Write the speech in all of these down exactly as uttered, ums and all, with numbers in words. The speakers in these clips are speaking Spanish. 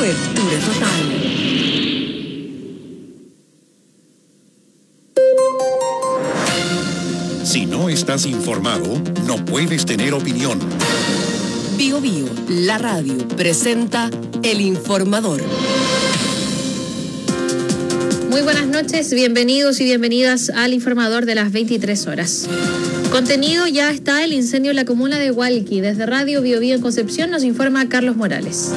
Cobertura total. Si no estás informado, no puedes tener opinión. Bio Bio, la radio, presenta El Informador. Muy buenas noches, bienvenidos y bienvenidas al Informador de las veintitrés horas. Contenido: ya está el incendio en la comuna de Hualqui. Desde Radio Bio Bio en Concepción nos informa Carlos Morales.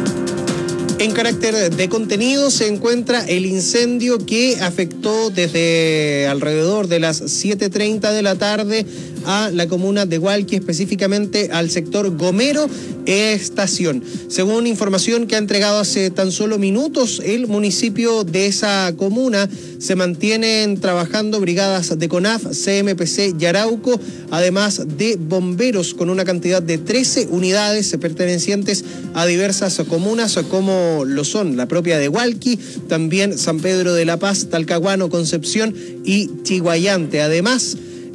En carácter de contenido se encuentra el incendio que afectó desde alrededor de las siete treinta de la tarde a la comuna de Hualqui, específicamente al sector Gomero Estación. Según información que ha entregado hace tan solo minutos el municipio de esa comuna, se mantienen trabajando brigadas de CONAF, C M P C y Arauco, además de bomberos con una cantidad de trece unidades pertenecientes a diversas comunas como lo son la propia de Hualqui, también San Pedro de la Paz, Talcahuano, Concepción y Chiguayante. Además,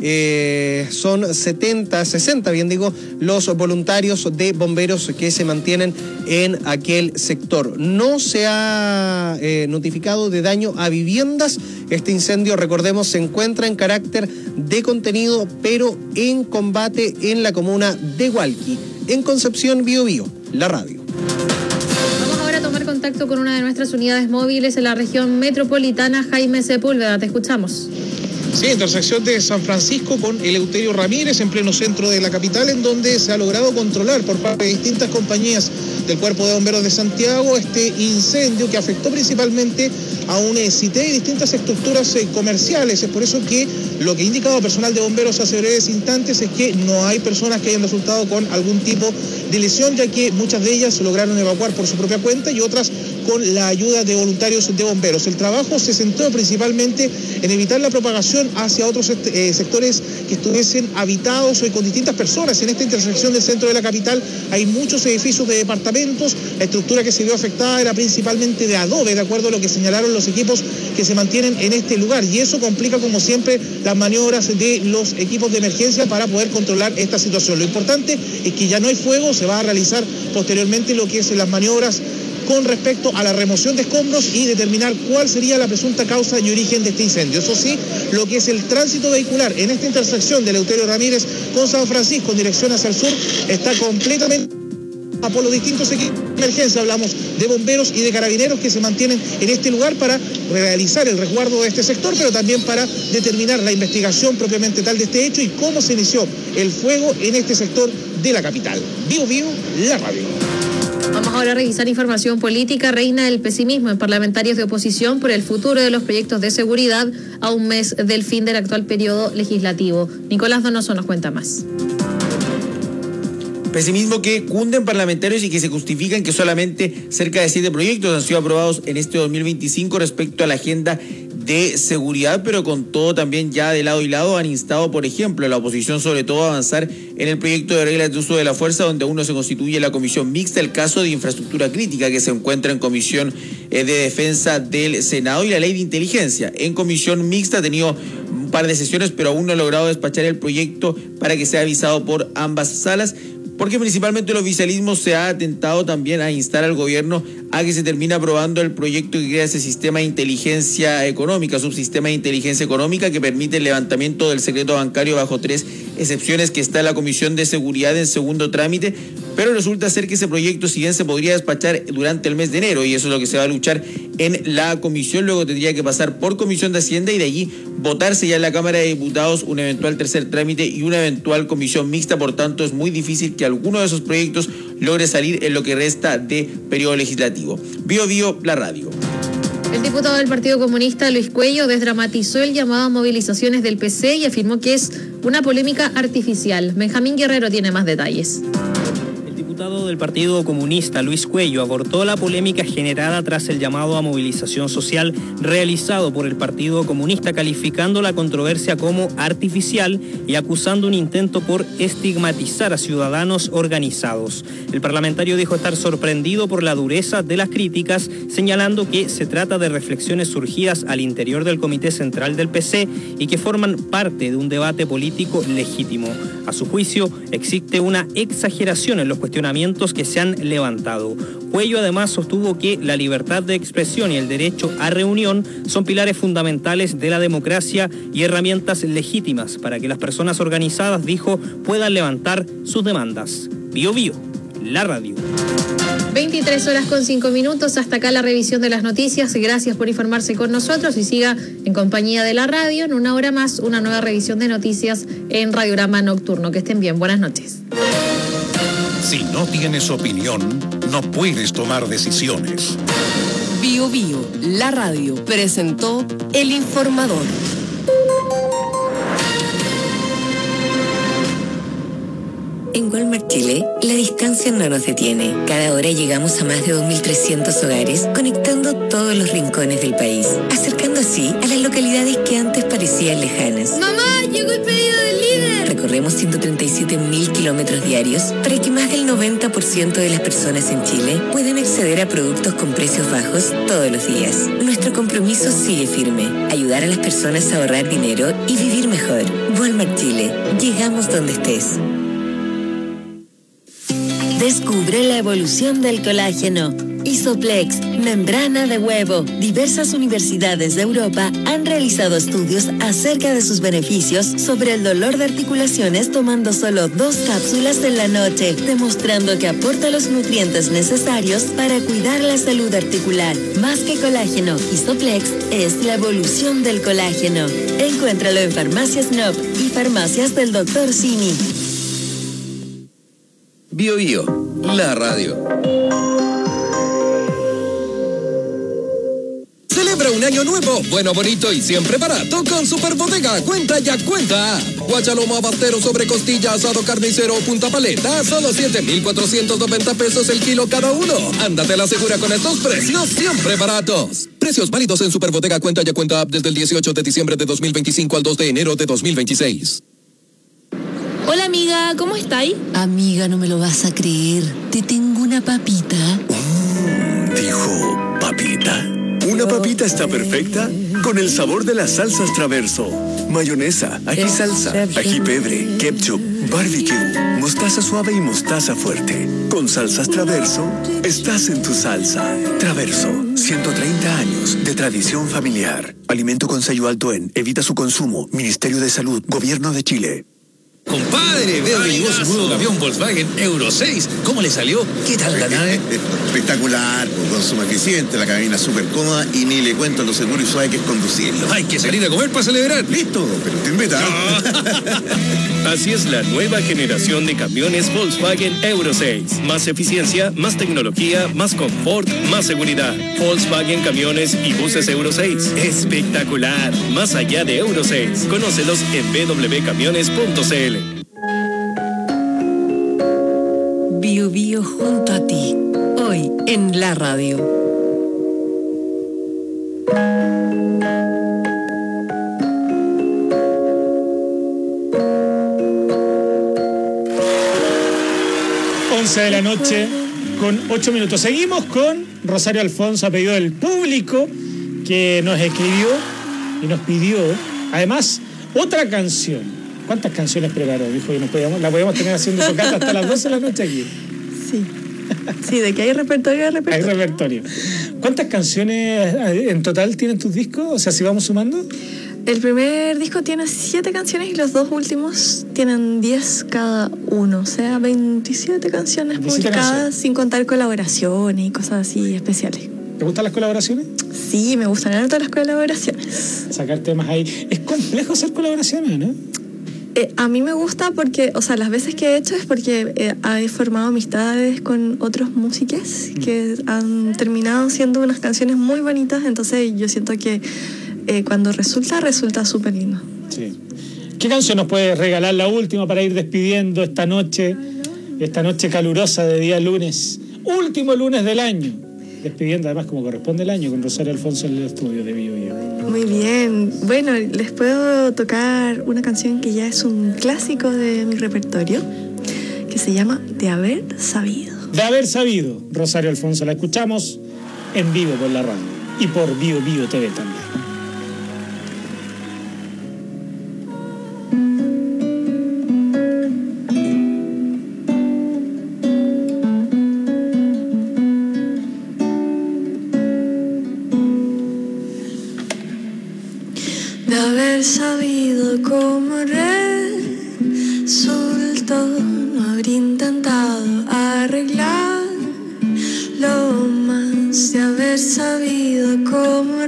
Eh, son setenta, sesenta, bien digo, los voluntarios de bomberos que se mantienen en aquel sector. No se ha eh, notificado de daño a viviendas. Este incendio, recordemos, se encuentra en carácter de contenido, pero en combate en la comuna de Hualqui. En Concepción, Bio Bio, la radio. Vamos ahora a tomar contacto con una de nuestras unidades móviles en la región metropolitana. Jaime Sepúlveda, te escuchamos. Sí, intersección de San Francisco con Eleuterio Ramírez, en pleno centro de la capital, en donde se ha logrado controlar por parte de distintas compañías del Cuerpo de Bomberos de Santiago este incendio que afectó principalmente a un CITE y distintas estructuras eh, comerciales. Es por eso que lo que ha indicado personal de bomberos hace breves instantes es que no hay personas que hayan resultado con algún tipo de lesión, ya que muchas de ellas lograron evacuar por su propia cuenta y otras con la ayuda de voluntarios de bomberos. El trabajo se centró principalmente en evitar la propagación hacia otros eh, sectores que estuviesen habitados o con distintas personas. En esta intersección del centro de la capital hay muchos edificios de departamentos. La estructura que se vio afectada era principalmente de adobe, de acuerdo a lo que señalaron los equipos que se mantienen en este lugar, y eso complica como siempre las maniobras de los equipos de emergencia para poder controlar esta situación. Lo importante es que ya no hay fuego, se va a realizar posteriormente lo que es las maniobras con respecto a la remoción de escombros y determinar cuál sería la presunta causa y origen de este incendio. Eso sí, lo que es el tránsito vehicular en esta intersección de Eleuterio Ramírez con San Francisco en dirección hacia el sur está completamente por los distintos equipos de emergencia. Hablamos de bomberos y de carabineros que se mantienen en este lugar para realizar el resguardo de este sector, pero también para determinar la investigación propiamente tal de este hecho y cómo se inició el fuego en este sector de la capital. Bio Bio, la radio. Vamos ahora a revisar información política. Reina el pesimismo en parlamentarios de oposición por el futuro de los proyectos de seguridad a un mes del fin del actual periodo legislativo. Nicolás Donoso nos cuenta más. Pesimismo que cunde en parlamentarios y que se justifican que solamente cerca de siete proyectos han sido aprobados en este dos mil veinticinco respecto a la agenda de seguridad, pero con todo también ya de lado y lado han instado, por ejemplo, a la oposición sobre todo a avanzar en el proyecto de reglas de uso de la fuerza, donde aún no se constituye la comisión mixta, el caso de infraestructura crítica que se encuentra en comisión de defensa del Senado, y la ley de inteligencia. En comisión mixta ha tenido un par de sesiones, pero aún no ha logrado despachar el proyecto para que sea avisado por ambas salas, porque principalmente el oficialismo se ha atentado también a instar al gobierno a que se termine aprobando el proyecto que crea ese sistema de inteligencia económica, subsistema de inteligencia económica que permite el levantamiento del secreto bancario bajo tres excepciones, que está en la Comisión de Seguridad en segundo trámite, pero resulta ser que ese proyecto, si bien se podría despachar durante el mes de enero, y eso es lo que se va a luchar en la comisión, luego tendría que pasar por Comisión de Hacienda y de allí votarse ya en la Cámara de Diputados un eventual tercer trámite y una eventual comisión mixta. Por tanto, es muy difícil que alguno de esos proyectos logre salir en lo que resta de periodo legislativo. Bio Bio, la radio. El diputado del Partido Comunista, Luis Cuello, desdramatizó el llamado a movilizaciones del P C y afirmó que es una polémica artificial. Benjamín Guerrero tiene más detalles. El diputado del Partido Comunista, Luis Cuello, abordó la polémica generada tras el llamado a movilización social realizado por el Partido Comunista, calificando la controversia como artificial y acusando un intento por estigmatizar a ciudadanos organizados. El parlamentario dijo estar sorprendido por la dureza de las críticas, señalando que se trata de reflexiones surgidas al interior del Comité Central del P C y que forman parte de un debate político legítimo. A su juicio, existe una exageración en los cuestionamientos cuestionamientos que se han levantado. Cuello además sostuvo que la libertad de expresión y el derecho a reunión son pilares fundamentales de la democracia y herramientas legítimas para que las personas organizadas, dijo, puedan levantar sus demandas. Bio Bio, la radio. veintitrés horas con cinco minutos, hasta acá la revisión de las noticias. Gracias por informarse con nosotros y siga en compañía de la radio. En una hora más, una nueva revisión de noticias en Radiograma Nocturno. Que estén bien, buenas noches. Si no tienes opinión, no puedes tomar decisiones. Bio Bio, la radio, presentó El Informador. En Walmart Chile, la distancia no nos detiene. Cada hora llegamos a más de dos mil trescientos hogares, conectando todos los rincones del país, acercando así a las localidades que antes parecían lejanas. ¡Mamá, llegó el pedido del líder! Recorremos ciento treinta y siete mil kilómetros diarios para que más del noventa por ciento de las personas en Chile puedan acceder a productos con precios bajos todos los días. Nuestro compromiso sigue firme: ayudar a las personas a ahorrar dinero y vivir mejor. Walmart Chile, llegamos donde estés. Descubre la evolución del colágeno. Isoplex, membrana de huevo. Diversas universidades de Europa han realizado estudios acerca de sus beneficios sobre el dolor de articulaciones tomando solo dos cápsulas en la noche, demostrando que aporta los nutrientes necesarios para cuidar la salud articular. Más que colágeno, Isoplex es la evolución del colágeno. Encuéntralo en Farmacias N O P y farmacias del doctor Simi. Bio Bio, la radio. Celebra un año nuevo, bueno, bonito y siempre barato con Super Bodega. Cuenta ya, cuenta. Guachalomo abastero sobre costilla, asado carnicero, punta paleta, solo siete mil cuatrocientos noventa pesos el kilo cada uno. Ándate la segura con estos precios siempre baratos. Precios válidos en Super Bodega. Cuenta ya, cuenta app desde el dieciocho de diciembre de dos mil veinticinco al dos de enero de dos mil veintiséis. Hola amiga, ¿cómo estáis? Amiga, no me lo vas a creer. Te tengo una papita. Mm, dijo papita. Una papita está perfecta con el sabor de las salsas Traverso. Mayonesa, ají salsa, ají pebre, ketchup, barbecue, mostaza suave y mostaza fuerte. Con salsas Traverso, estás en tu salsa. Traverso, ciento treinta años de tradición familiar. Alimento con sello alto en Evita su consumo. Ministerio de Salud, Gobierno de Chile. Compadre, veo que llegó su nuevo camión Volkswagen Euro seis. ¿Cómo le salió? ¿Qué tal la nave? Espectacular, con consumo eficiente, la cabina súper cómoda y ni le cuento lo seguro y suave que es conducirlo. Hay que salir a comer para celebrar. Listo, pero te invita. No. Así es la nueva generación de camiones Volkswagen Euro seis. Más eficiencia, más tecnología, más confort, más seguridad. Volkswagen Camiones y Buses Euro seis. Espectacular. Más allá de Euro seis. Conócelos en w w w punto camiones punto c l. Bio Bio junto a ti, hoy en la radio. once de la noche con ocho minutos. Seguimos con Rosario Alfonso a pedido del público que nos escribió y nos pidió, además, otra canción. ¿Cuántas canciones preparó? Dijo que nos podíamos, la podíamos tener haciendo tocata hasta las doce de la noche aquí. Sí. Sí, de que hay repertorio, hay repertorio. Hay repertorio. ¿Cuántas canciones en total tienen tus discos? O sea, si vamos sumando. El primer disco tiene siete canciones y los dos últimos tienen diez cada uno. O sea, veintisiete canciones publicadas, canciones, sin contar colaboraciones y cosas así especiales. ¿Te gustan las colaboraciones? Sí, me gustan harto las colaboraciones. Sacar temas ahí. Es complejo hacer colaboraciones, ¿no? Eh, a mí me gusta porque, o sea, las veces que he hecho es porque eh, he formado amistades con otros músicos que han terminado siendo unas canciones muy bonitas, entonces yo siento que eh, cuando resulta, resulta súper lindo. Sí. ¿Qué canción nos puedes regalar, la última, para ir despidiendo esta noche, esta noche calurosa de día lunes, último lunes del año? Despidiendo además como corresponde el año con Rosario Alfonso en el estudio de Bio Bio. Muy bien. Bueno, les puedo tocar una canción que ya es un clásico de mi repertorio, que se llama De Haber Sabido. De Haber Sabido, Rosario Alfonso. La escuchamos en vivo por la radio y por Bio Bio T V también. haber sabido cómo resultó, no haber intentado arreglar lo más, de haber sabido cómo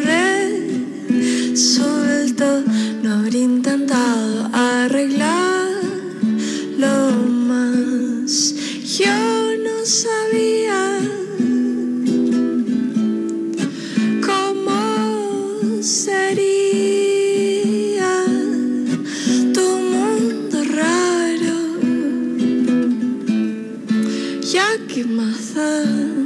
resultó, no haber intentado arreglar lo más. Yo no sabía cómo sería tu mundo raro, ya que más da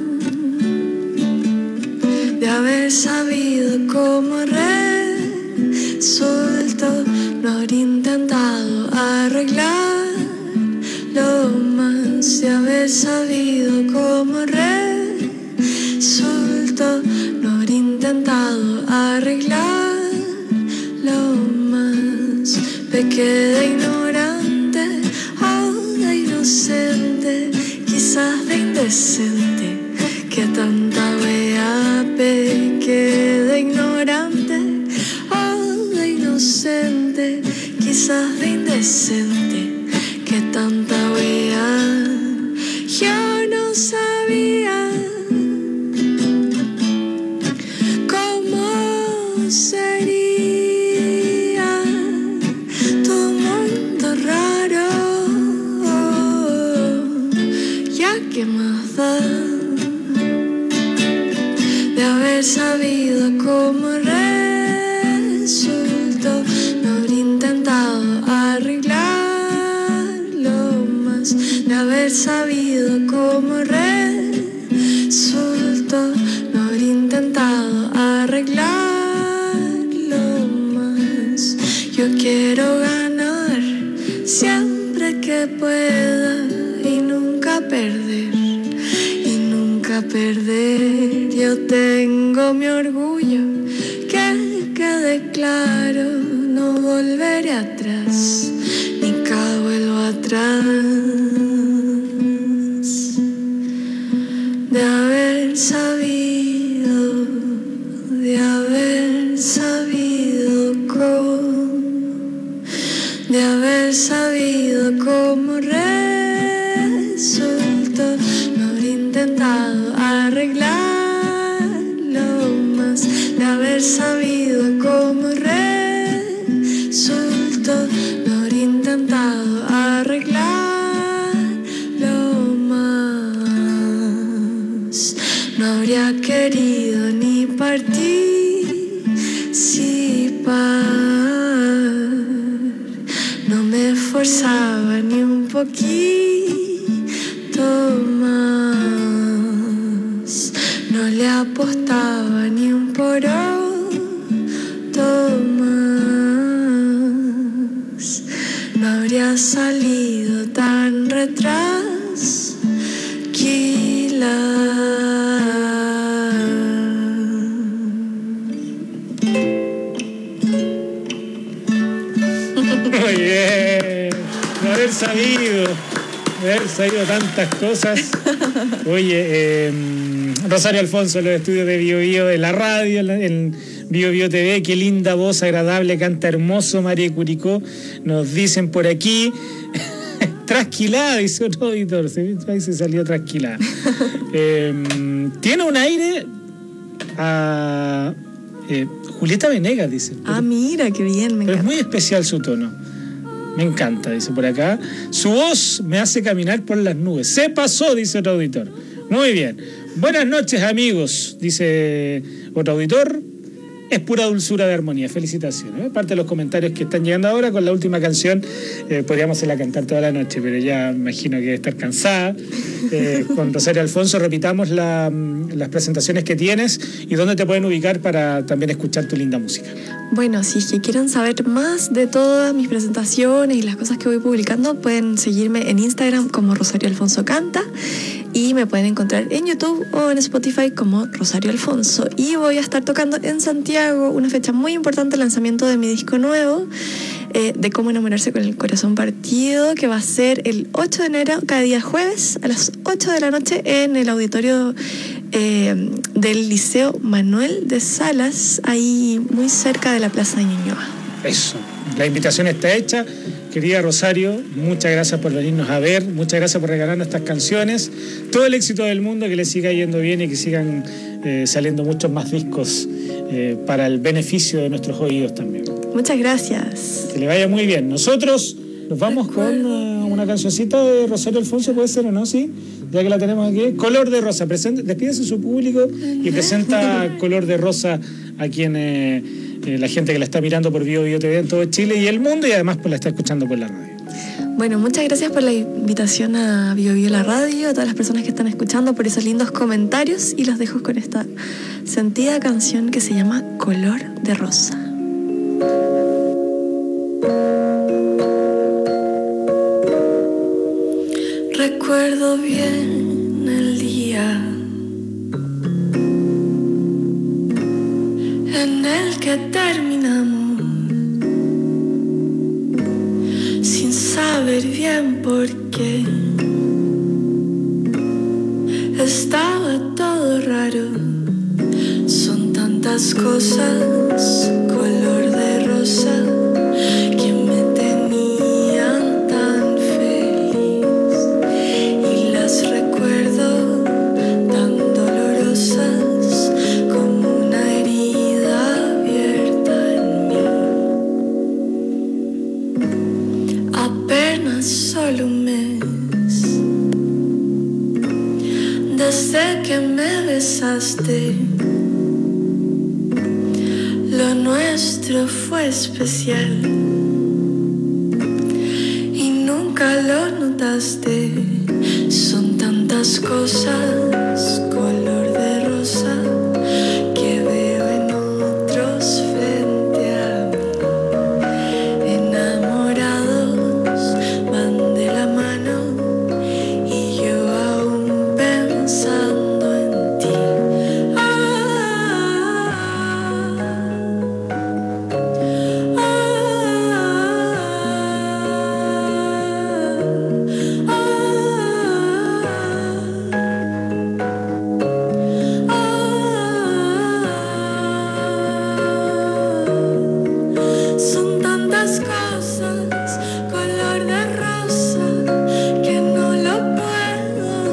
de haber sabido cómo resultó, no haber intentado arreglar lo más, de haber sabido cómo resultó, no haber intentado arreglar lo más. Pequé de ignorante o de inocente, quizás de indecente, que tanta wea. Pequé de ignorante o de inocente, quizás de indecente, que tanta wea. Yo no sabía cómo sería tu mundo raro, ya que más da de haber sabido cómo resultó, no haber intentado arreglar lo más, de haber sabido cómo resultó, no haber intentado arreglar lo más. Yo quiero ganar siempre que pueda y nunca perder, y nunca perder. Yo tengo mi orgullo, que quede claro, no volveré atrás, nunca vuelvo atrás. De haber sabido, de haber sabido cómo, de haber sabido cómo resultó, no haber intentado arreglar lo más, de haber sabido cómo resultó, no haber intentado arreglar lo más. No habría querido ni participar, no me esforzaba ni un poquito más, no le apostaba ni un poroto más, no habría salido tan retrasquila. Muy bien, de haber sabido, de haber sabido tantas cosas. Oye, eh, Rosario Alfonso, los estudios de Bio Bio, de la radio, en Bio Bio T V, qué linda voz, agradable, canta hermoso, María Curicó, nos dicen por aquí. Trasquilada, dice otro auditor, ahí se salió trasquilada. eh, tiene un aire a eh, Julieta Venegas, dice. Ah, mira, qué bien, me encanta. Es muy especial su tono. Me encanta, dice por acá. Su voz me hace caminar por las nubes. Se pasó, dice otro auditor. Muy bien. Buenas noches, amigos, dice otro auditor. Es pura dulzura de armonía. Felicitaciones. ¿eh? Parte de los comentarios que están llegando ahora con la última canción. Eh, podríamos hacerla cantar toda la noche, pero ya me imagino que debe estar cansada. Eh, con Rosario Alfonso, repitamos la, las presentaciones que tienes y dónde te pueden ubicar para también escuchar tu linda música. Bueno, si es que quieren saber más de todas mis presentaciones y las cosas que voy publicando, pueden seguirme en Instagram como Rosario Alfonso Canta. Y me pueden encontrar en YouTube o en Spotify como Rosario Alfonso. Y voy a estar tocando en Santiago, una fecha muy importante, el lanzamiento de mi disco nuevo, eh, de Cómo enamorarse con el corazón partido, que va a ser el ocho de enero, cada día jueves, a las ocho de la noche, en el auditorio eh, del Liceo Manuel de Salas, ahí muy cerca de la Plaza de Ñuñoa. Eso, la invitación está hecha. Querida Rosario, muchas gracias por venirnos a ver, muchas gracias por regalarnos estas canciones. Todo el éxito del mundo, que les siga yendo bien y que sigan eh, saliendo muchos más discos eh, para el beneficio de nuestros oídos también. Muchas gracias. Que le vaya muy bien. Nosotros nos vamos con uh, una cancioncita de Rosario Alfonso, ¿puede ser o no? Sí, ya que la tenemos aquí. Color de Rosa. Presenta, despídese su público y presenta Color de Rosa a quien... Eh, Eh, la gente que la está mirando por Bio Bio T V en todo Chile y el mundo, y además pues la está escuchando por la radio. Bueno, muchas gracias por la invitación a Bio Bio la radio, a todas las personas que están escuchando, por esos lindos comentarios, y los dejo con esta sentida canción que se llama Color de Rosa. Recuerdo bien el día en el que terminamos, sin saber bien por qué. Estaba todo raro, son tantas cosas, color de rosa, que me tenían tan feliz, y las recuerdo tan dolorosas como una herida abierta en mí. Apenas solo un mes desde que me besaste, lo nuestro fue especial y nunca lo notaste. Son tantas cosas, color de rosa, que veo en otros frente a mí. Enamorados van de la mano y yo aún pensando en ti. Son tantas cosas, color de rosa, que no lo puedo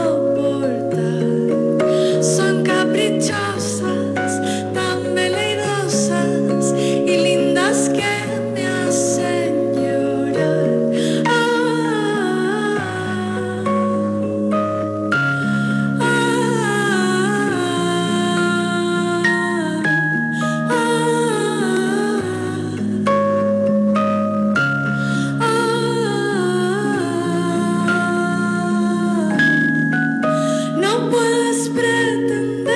soportar. Son caprichosas, tan veleinosas y lindas que me hacen llorar. No puedes pretender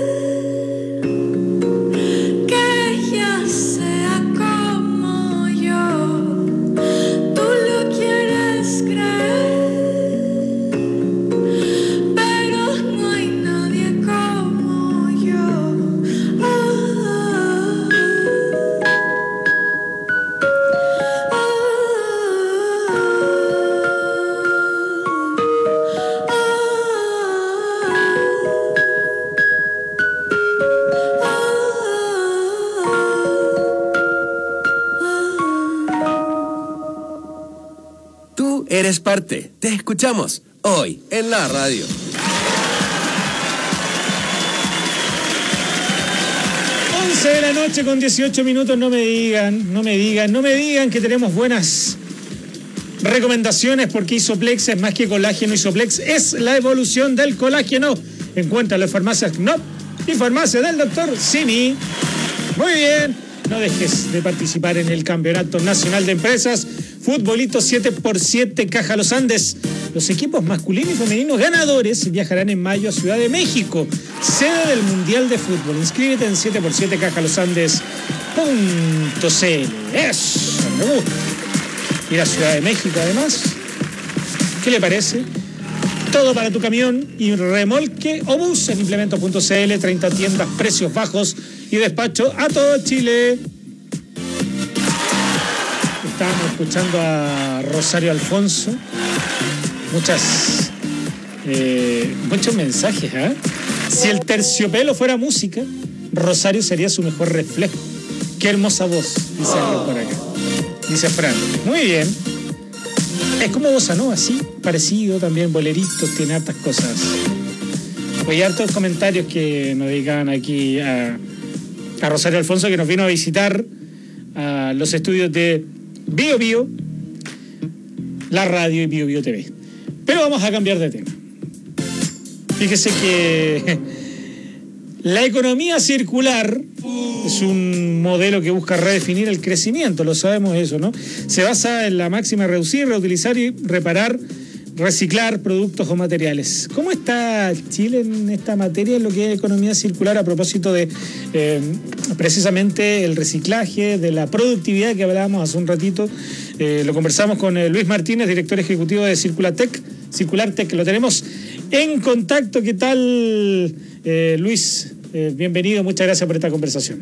que ella sea como yo. Tú lo quieres creer, pero no hay nadie como yo. Tú eres parte. Te escuchamos hoy en la radio. once de la noche con dieciocho minutos, no me digan, no me digan, no me digan que tenemos buenas recomendaciones, porque Isoplex es más que colágeno. Isoplex es la evolución del colágeno. Encuéntralo en farmacias Knop y farmacia del doctor Simi. Muy bien, no dejes de participar en el Campeonato Nacional de Empresas Futbolito siete por siete Caja Los Andes. Los equipos masculinos y femeninos ganadores viajarán en mayo a Ciudad de México, sede del Mundial de Fútbol. Inscríbete en siete por siete caja los andes punto c l. Eso, me gusta. Ir a Ciudad de México, además. ¿Qué le parece? Todo para tu camión y remolque o bus en implementos punto c l. treinta tiendas, precios bajos y despacho a todo Chile. Estábamos escuchando a Rosario Alfonso. Muchas, eh, muchos mensajes, ¿eh? Si el terciopelo fuera música, Rosario sería su mejor reflejo. Qué hermosa voz, dice alguien por acá. Dice Fran. Muy bien. Es como bossa nova, sí, parecido también, boleritos, tiene hartas cosas. Pues hay hartos comentarios que nos dedicaban aquí a, a Rosario Alfonso, que nos vino a visitar a los estudios de Bio Bio, la radio y Bio Bio T V. Pero vamos a cambiar de tema. Fíjese que la economía circular es un modelo que busca redefinir el crecimiento, lo sabemos eso, ¿no? Se basa en la máxima de reducir, reutilizar y reparar, reciclar productos o materiales. ¿Cómo está Chile en esta materia, en lo que es economía circular, a propósito de eh, precisamente el reciclaje, de la productividad que hablábamos hace un ratito? Eh, lo conversamos con eh, Luis Martínez, director ejecutivo de Circulatec, Circulartec, lo tenemos en contacto. ¿Qué tal, eh, Luis? Eh, bienvenido, muchas gracias por esta conversación.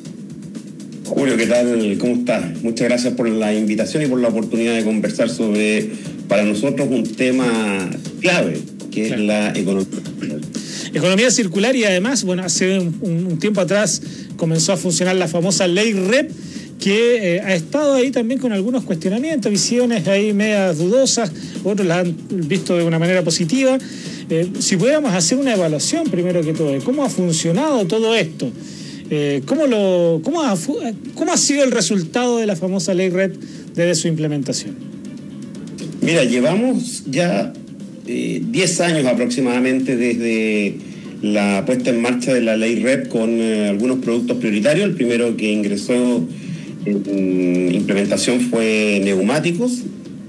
Julio, ¿qué tal? ¿Cómo estás? Muchas gracias por la invitación y por la oportunidad de conversar sobre, para nosotros, un tema clave, que claro. es la economía circular. Economía circular, y además, bueno, hace un, un tiempo atrás comenzó a funcionar la famosa ley R E P, que eh, ha estado ahí también con algunos cuestionamientos, visiones ahí medias dudosas, otros la han visto de una manera positiva. Eh, si pudiéramos hacer una evaluación primero que todo, ¿cómo ha funcionado todo esto? Eh, ¿cómo, lo, cómo, ha, ¿Cómo ha sido el resultado de la famosa ley R E P desde su implementación? Mira, llevamos ya diez eh, años aproximadamente desde la puesta en marcha de la ley R E P con eh, algunos productos prioritarios. El primero que ingresó en implementación fue neumáticos,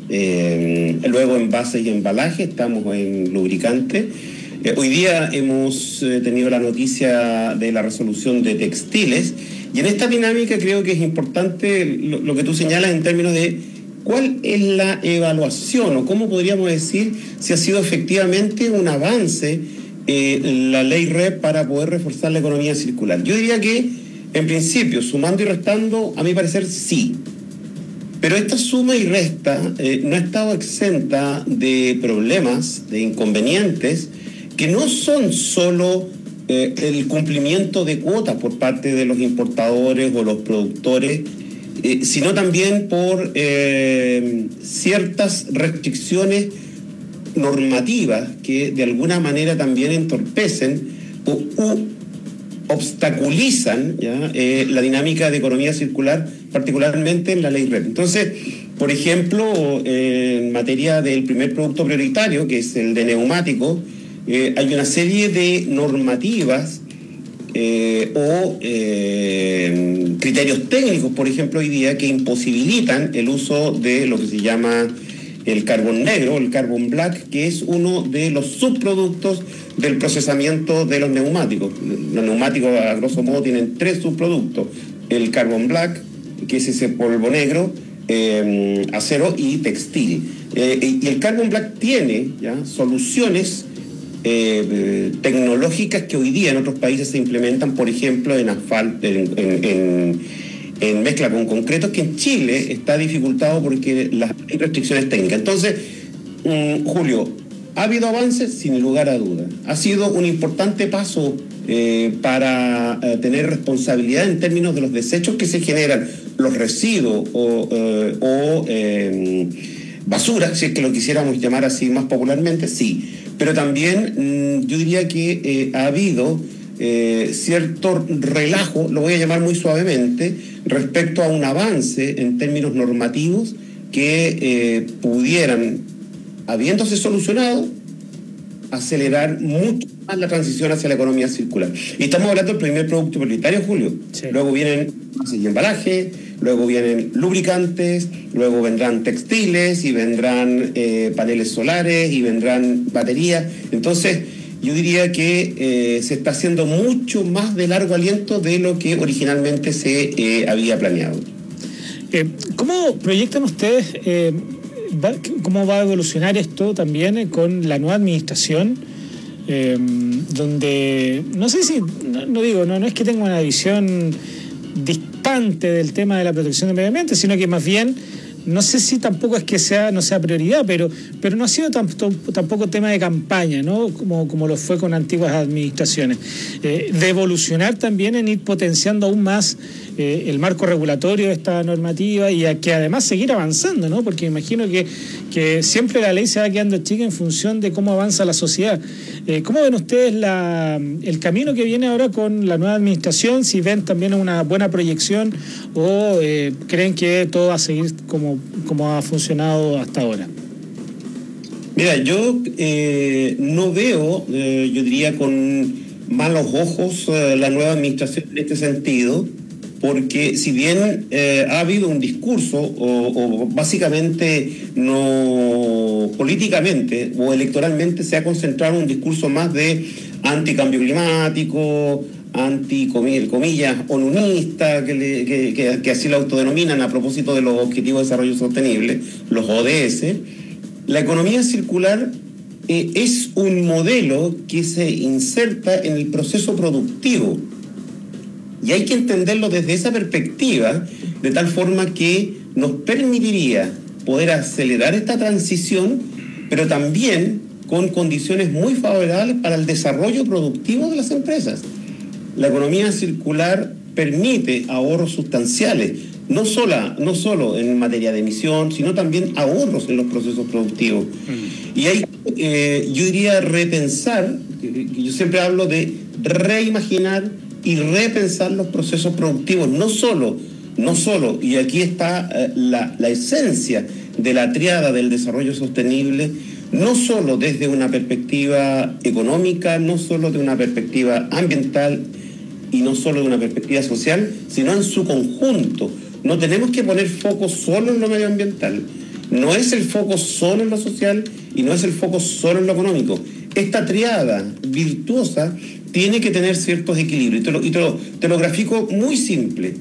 eh, luego envases y embalaje, estamos en lubricante. Eh, hoy día hemos eh, tenido la noticia de la resolución de textiles, y en esta dinámica creo que es importante lo, lo que tú señalas en términos de cuál es la evaluación, o cómo podríamos decir si ha sido efectivamente un avance eh, la ley R E P para poder reforzar la economía circular. Yo diría que, en principio, sumando y restando, a mi parecer, sí. Pero esta suma y resta eh, no ha estado exenta de problemas, de inconvenientes, que no son solo eh, el cumplimiento de cuotas por parte de los importadores o los productores, eh, sino también por eh, ciertas restricciones normativas que de alguna manera también entorpecen o u, obstaculizan ¿ya? Eh, la dinámica de economía circular, particularmente en la ley R E P. Entonces, por ejemplo, eh, en materia del primer producto prioritario, que es el de neumáticos, eh, hay una serie de normativas eh, o eh, criterios técnicos, por ejemplo, hoy día, que imposibilitan el uso de lo que se llama el carbón negro, el carbón black, que es uno de los subproductos del procesamiento de los neumáticos. Los neumáticos, a grosso modo, tienen tres subproductos: el carbón black, que es ese polvo negro, eh, acero y textil. Eh, y el carbón black tiene ya soluciones eh, tecnológicas que hoy día en otros países se implementan, por ejemplo, en asfalto, en, en, en en mezcla con concretos, que en Chile está dificultado porque las, hay restricciones técnicas. Entonces, um, Julio, ¿ha habido avances? Sin lugar a dudas. Ha sido un importante paso eh, para eh, tener responsabilidad en términos de los desechos que se generan, los residuos o, eh, o eh, basura, si es que lo quisiéramos llamar así más popularmente, sí. Pero también mm, yo diría que eh, ha habido Eh, cierto relajo, lo voy a llamar muy suavemente, respecto a un avance en términos normativos que eh, pudieran, habiéndose solucionado, acelerar mucho más la transición hacia la economía circular. Y estamos hablando del primer producto prioritario, Julio. Sí. Luego vienen envases y embalaje, luego vienen lubricantes, luego vendrán textiles y vendrán eh, paneles solares y vendrán baterías. Entonces, yo diría que eh, se está haciendo mucho más de largo aliento de lo que originalmente se eh, había planeado. Eh, ¿Cómo proyectan ustedes, eh, va, cómo va a evolucionar esto también eh, con la nueva administración? Eh, donde, no sé si, no, no digo, no, no es que tenga una visión distante del tema de la protección del medio ambiente, sino que más bien, no sé si tampoco es que sea no sea prioridad, pero pero no ha sido tam, tampoco tema de campaña, ¿no? Como, como lo fue con antiguas administraciones. Eh, de evolucionar también en ir potenciando aún más eh, el marco regulatorio de esta normativa y a que además seguir avanzando, ¿no? Porque imagino que, que siempre la ley se va quedando chica en función de cómo avanza la sociedad. Eh, ¿Cómo ven ustedes la, el camino que viene ahora con la nueva administración? Si ven también una buena proyección o eh, creen que todo va a seguir como, como ha funcionado hasta ahora. Mira, yo eh, no veo, eh, yo diría con malos ojos, eh, la nueva administración en este sentido, porque si bien eh, ha habido un discurso, o, o básicamente no políticamente o electoralmente se ha concentrado en un discurso más de anticambio climático, anti comillas, onunista, que, le, que, que, que así lo autodenominan a propósito de los Objetivos de Desarrollo Sostenible, los O D S. La economía circular eh, es un modelo que se inserta en el proceso productivo y hay que entenderlo desde esa perspectiva, de tal forma que nos permitiría poder acelerar esta transición, pero también con condiciones muy favorables para el desarrollo productivo de las empresas. La economía circular permite ahorros sustanciales, no, sola, no solo en materia de emisión, sino también ahorros en los procesos productivos. Mm. Y hay, eh, yo diría, repensar, que yo siempre hablo de reimaginar y repensar los procesos productivos, no solo, no solo, y aquí está eh, la, la esencia de la triada del desarrollo sostenible, no solo desde una perspectiva económica, no solo de una perspectiva ambiental y no solo de una perspectiva social, sino en su conjunto. No tenemos que poner foco solo en lo medioambiental, no es el foco solo en lo social y no es el foco solo en lo económico. Esta triada virtuosa tiene que tener ciertos equilibrios, y te lo, y te lo, te lo grafico muy simple.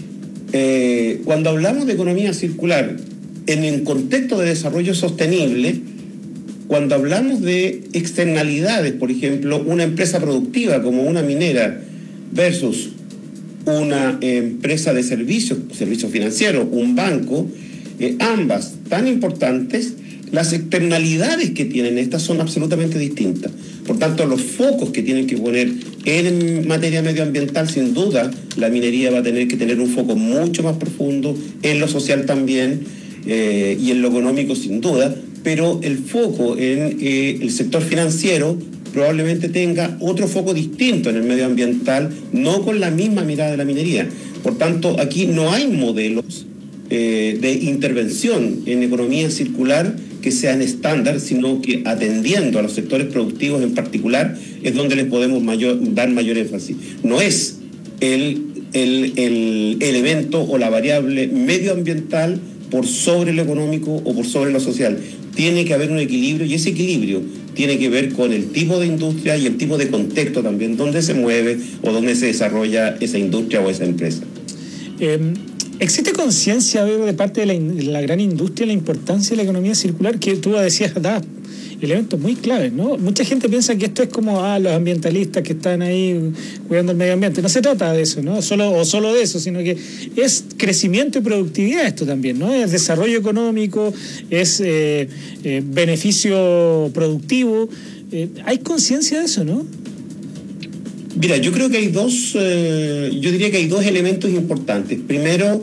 Eh, cuando hablamos de economía circular en el contexto de desarrollo sostenible, cuando hablamos de externalidades, por ejemplo, una empresa productiva como una minera versus una empresa de servicios, servicios financieros, un banco, eh, ambas tan importantes, las externalidades que tienen estas son absolutamente distintas. Por tanto, los focos que tienen que poner en materia medioambiental, sin duda, la minería va a tener que tener un foco mucho más profundo, en lo social también, eh, y en lo económico sin duda, pero el foco en eh, el sector financiero probablemente tenga otro foco distinto en el medioambiental, no con la misma mirada de la minería. Por tanto, aquí no hay modelos eh, de intervención en economía circular que sean estándar, sino que atendiendo a los sectores productivos en particular es donde les podemos mayor, dar mayor énfasis. No es el, el, el elemento o la variable medioambiental por sobre lo económico o por sobre lo social. Tiene que haber un equilibrio y ese equilibrio tiene que ver con el tipo de industria y el tipo de contexto también, donde se mueve o donde se desarrolla esa industria o esa empresa. Eh, ¿Existe conciencia de parte de la, de la gran industria la importancia de la economía circular? Que tú decías, da elementos muy claves, ¿no? Mucha gente piensa que esto es como ah, los ambientalistas que están ahí cuidando el medio ambiente. No se trata de eso, ¿no? Solo, o solo de eso, sino que es crecimiento y productividad esto también, ¿no? Es desarrollo económico, es eh, eh, beneficio productivo. Eh, ¿Hay conciencia de eso, no? Mira, yo creo que hay dos, eh, yo diría que hay dos elementos importantes. Primero,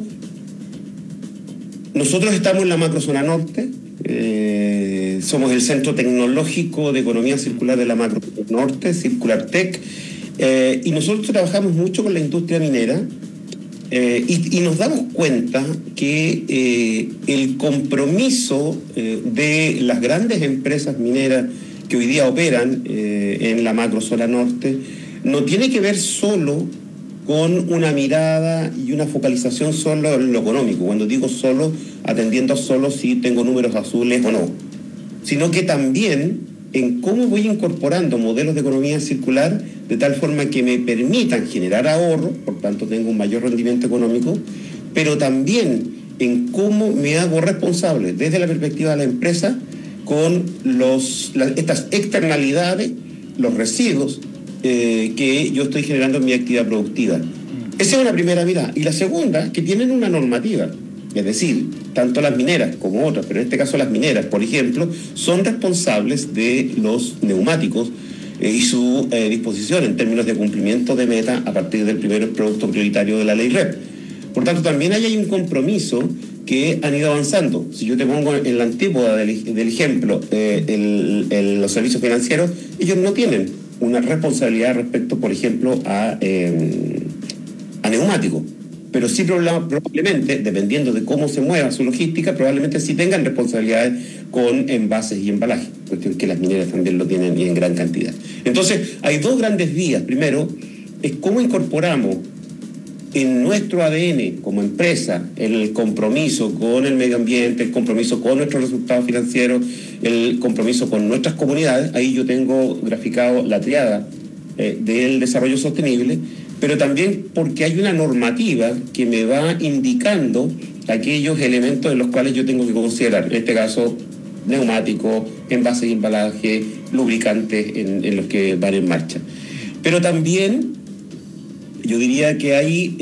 nosotros estamos en la macrozona norte, eh, somos el centro tecnológico de economía circular de la macrozona norte, CircularTech, eh, y nosotros trabajamos mucho con la industria minera eh, y, y nos damos cuenta que eh, el compromiso eh, de las grandes empresas mineras que hoy día operan eh, en la macrozona norte no tiene que ver solo con una mirada y una focalización solo en lo económico. Cuando digo solo, atendiendo solo si tengo números azules o no, sino que también en cómo voy incorporando modelos de economía circular de tal forma que me permitan generar ahorro, por tanto tengo un mayor rendimiento económico, pero también en cómo me hago responsable desde la perspectiva de la empresa con los, las, estas externalidades, los residuos, Eh, que yo estoy generando en mi actividad productiva. Esa es una primera mirada. Y la segunda, que tienen una normativa. Es decir, tanto las mineras como otras, pero en este caso las mineras, por ejemplo, son responsables de los neumáticos eh, y su eh, disposición en términos de cumplimiento de meta a partir del primer producto prioritario de la ley R E P. Por tanto, también ahí hay un compromiso que han ido avanzando. Si yo te pongo en la antípoda del, del ejemplo, eh, el, el, los servicios financieros, ellos no tienen una responsabilidad respecto, por ejemplo, a, eh, a neumáticos. Pero sí probablemente, dependiendo de cómo se mueva su logística, probablemente sí tengan responsabilidades con envases y embalajes, cuestión que las mineras también lo tienen y en gran cantidad. Entonces, hay dos grandes vías. Primero, es cómo incorporamos en nuestro A D N como empresa el compromiso con el medio ambiente, el compromiso con nuestros resultados financieros, el compromiso con nuestras comunidades. Ahí yo tengo graficado la triada eh, del desarrollo sostenible, pero también porque hay una normativa que me va indicando aquellos elementos en los cuales yo tengo que considerar, en este caso neumáticos, envases y embalaje, lubricantes en, en los que van en marcha. Pero también yo diría que hay,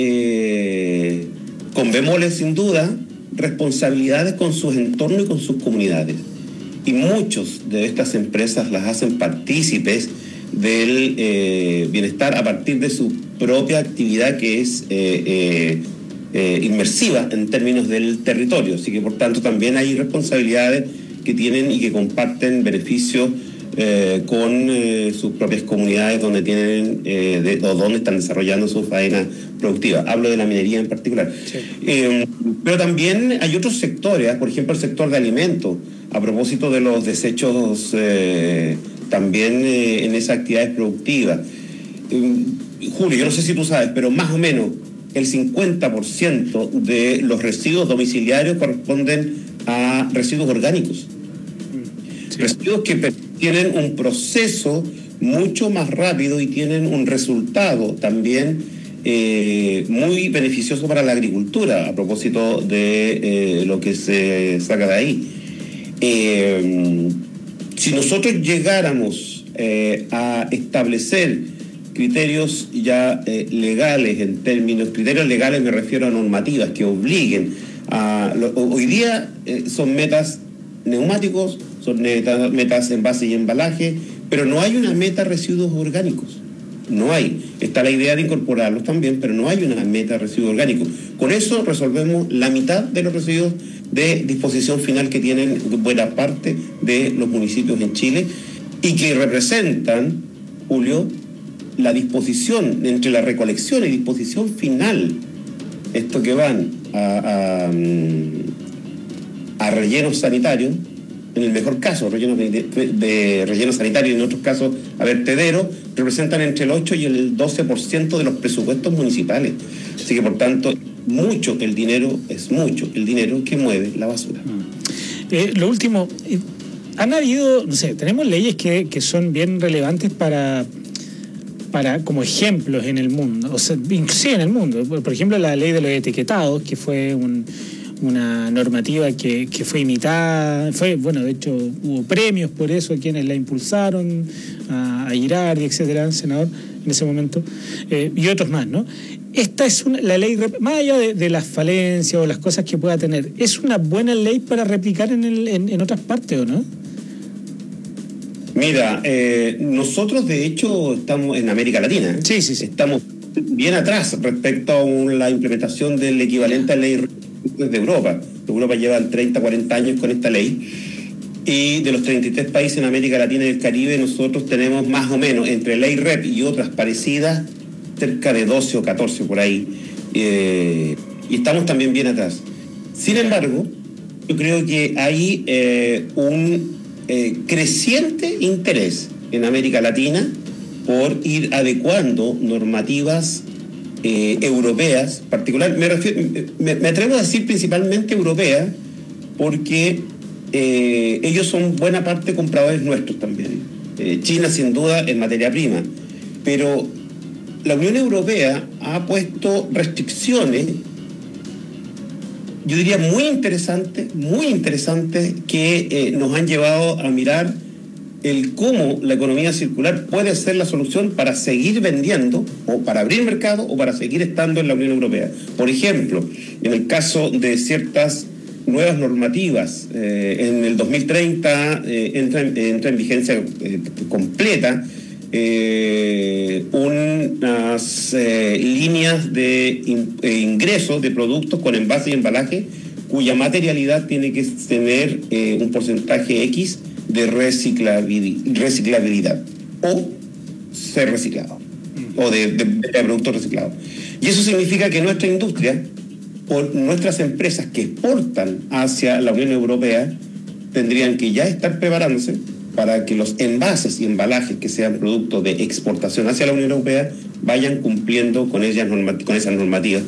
eh, con bemoles sin duda, responsabilidades con sus entornos y con sus comunidades. Y muchos de estas empresas las hacen partícipes del eh, bienestar a partir de su propia actividad, que es eh, eh, eh, inmersiva en términos del territorio. Así que, por tanto, también hay responsabilidades que tienen y que comparten beneficios eh, con eh, sus propias comunidades donde tienen eh, de, o donde están desarrollando su faena productiva. Hablo de la minería en particular. Sí. Eh, pero también hay otros sectores, por ejemplo, el sector de alimentos, a propósito de los desechos eh, también eh, en esas actividades productivas. Eh, Julio, yo no sé si tú sabes, pero más o menos el cincuenta por ciento de los residuos domiciliarios corresponden a residuos orgánicos. Sí. Residuos que tienen un proceso mucho más rápido y tienen un resultado también eh, muy beneficioso para la agricultura, a propósito de eh, lo que se saca de ahí. Eh, si nosotros llegáramos eh, a establecer criterios ya eh, legales, en términos, criterios legales me refiero a normativas que obliguen a, lo, hoy día eh, son metas neumáticos, son metas, metas envase y embalaje, pero no hay una meta residuos orgánicos, no hay. Está la idea de incorporarlos también, pero no hay una meta residuos orgánicos. Con eso resolvemos la mitad de los residuos de disposición final que tienen buena parte de los municipios en Chile y que representan, Julio, la disposición entre la recolección y disposición final, esto que van a, a, a rellenos sanitarios, en el mejor caso, rellenos de, de, de rellenos sanitarios y en otros casos a vertederos, representan entre el ocho y el doce por ciento de los presupuestos municipales. Así que, por tanto, mucho el dinero, es mucho el dinero que mueve la basura. Eh, lo último, eh, han habido, no sé, tenemos leyes que, que son bien relevantes para... para como ejemplos en el mundo, o sea, inclusive en el mundo. Por ejemplo, la ley de los etiquetados, que fue un, una normativa que, que fue imitada, fue, bueno, de hecho hubo premios por eso, quienes la impulsaron, a, a Girardi, etcétera, senador, en ese momento, eh, y otros más, ¿no? Esta es una, la ley, más allá de, de las falencias o las cosas que pueda tener, ¿es una buena ley para replicar en, el, en, en otras partes o no? Mira, eh, nosotros de hecho estamos en América Latina. ¿eh? Sí, sí, sí. Estamos bien atrás respecto a un, la implementación del equivalente a ley de Europa. Europa lleva treinta, cuarenta años con esta ley. Y de los treinta y tres países en América Latina y el Caribe, nosotros tenemos más o menos, entre ley R E P y otras parecidas, cerca de doce o catorce por ahí. Eh, y estamos también bien atrás. Sin embargo, yo creo que hay eh, un... Eh, creciente interés en América Latina por ir adecuando normativas eh, europeas, particular, me, refiero, me, me atrevo a decir principalmente europeas, porque eh, ellos son buena parte compradores nuestros también. Eh, China sin duda en materia prima, pero la Unión Europea ha puesto restricciones, yo diría muy interesantes, muy interesantes, que eh, nos han llevado a mirar el cómo la economía circular puede ser la solución para seguir vendiendo, o para abrir mercado, o para seguir estando en la Unión Europea. Por ejemplo, en el caso de ciertas nuevas normativas, eh, en el dos mil treinta eh, entra, entra en vigencia eh, completa eh, unas eh, líneas de in, eh, ingreso de productos con envase y embalaje cuya materialidad tiene que tener eh, un porcentaje X de reciclabilidad o ser reciclado o de, de, de productos reciclados. Y eso significa que nuestra industria, por nuestras empresas que exportan hacia la Unión Europea, tendrían que ya estar preparándose para que los envases y embalajes que sean producto de exportación hacia la Unión Europea vayan cumpliendo con, ellas normat- con esas normativas.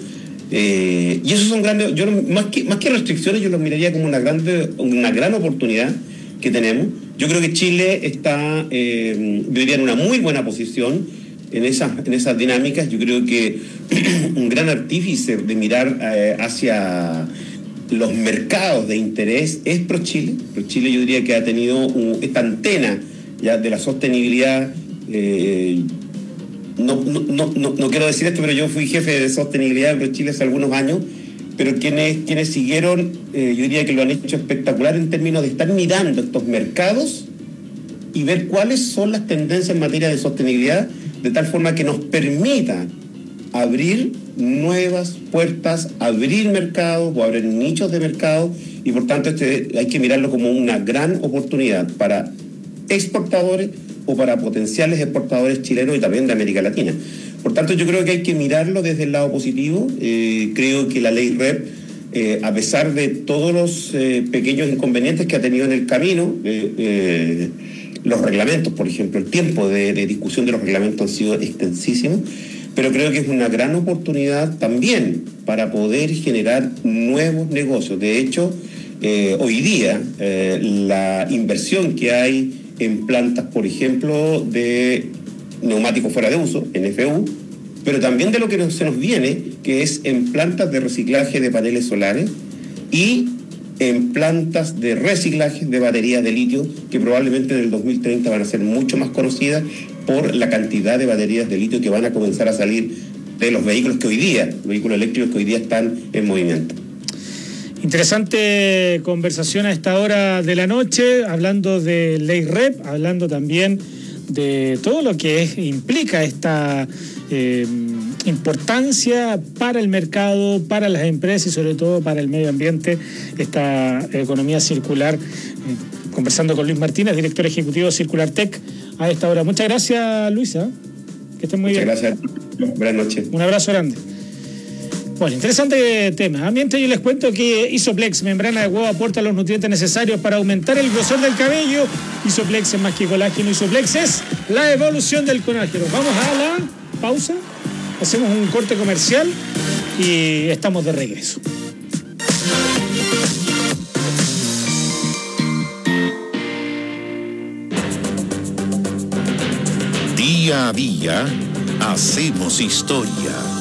Eh, y eso son grandes, yo no, más que más que restricciones, yo los miraría como una grande, una gran oportunidad que tenemos. Yo creo que Chile está, eh, yo diría, en una muy buena posición en esas, en esas dinámicas. Yo creo que un gran artífice de mirar eh, hacia los mercados de interés es ProChile. ProChile yo diría que ha tenido un, esta antena ya de la sostenibilidad. Eh, No, no, no, no quiero decir esto, pero yo fui jefe de sostenibilidad en Chile hace algunos años, pero quienes, quienes siguieron, eh, yo diría que lo han hecho espectacular en términos de estar mirando estos mercados y ver cuáles son las tendencias en materia de sostenibilidad, de tal forma que nos permita abrir nuevas puertas, abrir mercados o abrir nichos de mercado, y por tanto este, hay que mirarlo como una gran oportunidad para exportadores o para potenciales exportadores chilenos y también de América Latina. Por tanto, yo creo que hay que mirarlo desde el lado positivo. Eh, creo que la ley R E P, eh, a pesar de todos los eh, pequeños inconvenientes que ha tenido en el camino, eh, eh, los reglamentos, por ejemplo, el tiempo de, de discusión de los reglamentos han sido extensísimos, pero creo que es una gran oportunidad también para poder generar nuevos negocios. De hecho, eh, hoy día eh, la inversión que hay en plantas, por ejemplo, de neumáticos fuera de uso, N F U, pero también de lo que nos, se nos viene, que es en plantas de reciclaje de paneles solares y en plantas de reciclaje de baterías de litio, que probablemente en el dos mil treinta van a ser mucho más conocidas por la cantidad de baterías de litio que van a comenzar a salir de los vehículos que hoy día, vehículos eléctricos que hoy día están en movimiento. Interesante conversación a esta hora de la noche, hablando de ley R E P, hablando también de todo lo que es, implica esta eh, importancia para el mercado, para las empresas y sobre todo para el medio ambiente, esta economía circular. Eh, conversando con Luis Martínez, director ejecutivo de Circular Tech, a esta hora. Muchas gracias, Luisa. Que estén muy Muchas bien. Muchas gracias. Buenas noches. Un abrazo grande. Bueno, interesante tema. Mientras yo les cuento que Isoplex, membrana de huevo, aporta los nutrientes necesarios para aumentar el grosor del cabello. Isoplex es más que colágeno. Isoplex es la evolución del colágeno. Vamos a la pausa, hacemos un corte comercial y estamos de regreso. Día a día, hacemos historia.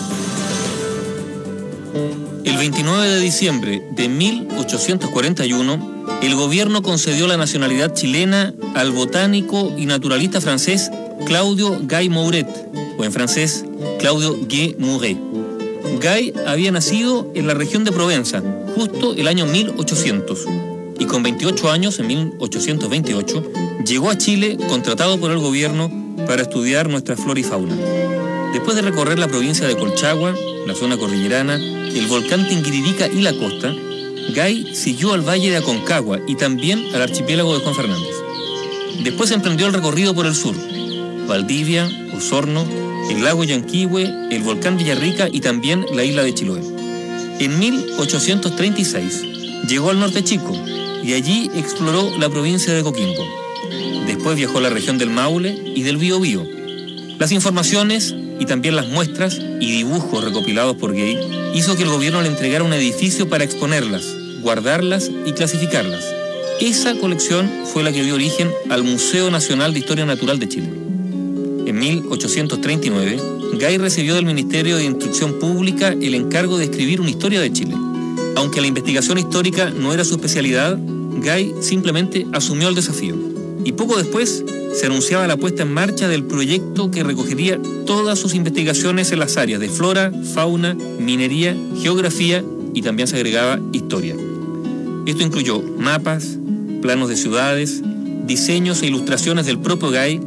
El veintinueve de diciembre de mil ochocientos cuarenta y uno, el gobierno concedió la nacionalidad chilena al botánico y naturalista francés Claudio Guy Mouret, o en francés, Claudio Guy Mouret. Guy había nacido en la región de Provenza, justo el año mil ochocientos, y con veintiocho años, en mil ochocientos veintiocho, llegó a Chile contratado por el gobierno para estudiar nuestra flora y fauna. Después de recorrer la provincia de Colchagua, la zona cordillerana, el volcán Tinguiririca y la costa, Guy siguió al valle de Aconcagua y también al archipiélago de Juan Fernández. Después emprendió el recorrido por el sur, Valdivia, Osorno, el lago Yanquihue, el volcán Villarrica y también la isla de Chiloé. En mil ochocientos treinta y seis llegó al norte Chico y allí exploró la provincia de Coquimbo. Después viajó a la región del Maule y del Biobío. Las informaciones y también las muestras y dibujos recopilados por Guy hizo que el gobierno le entregara un edificio para exponerlas, guardarlas y clasificarlas. Esa colección fue la que dio origen al Museo Nacional de Historia Natural de Chile. En mil ochocientos treinta y nueve, Guy recibió del Ministerio de Instrucción Pública el encargo de escribir una historia de Chile. Aunque la investigación histórica no era su especialidad, Guy simplemente asumió el desafío. Y poco después se anunciaba la puesta en marcha del proyecto que recogería todas sus investigaciones en las áreas de flora, fauna, minería, geografía y también se agregaba historia. Esto incluyó mapas, planos de ciudades, diseños e ilustraciones del propio Guy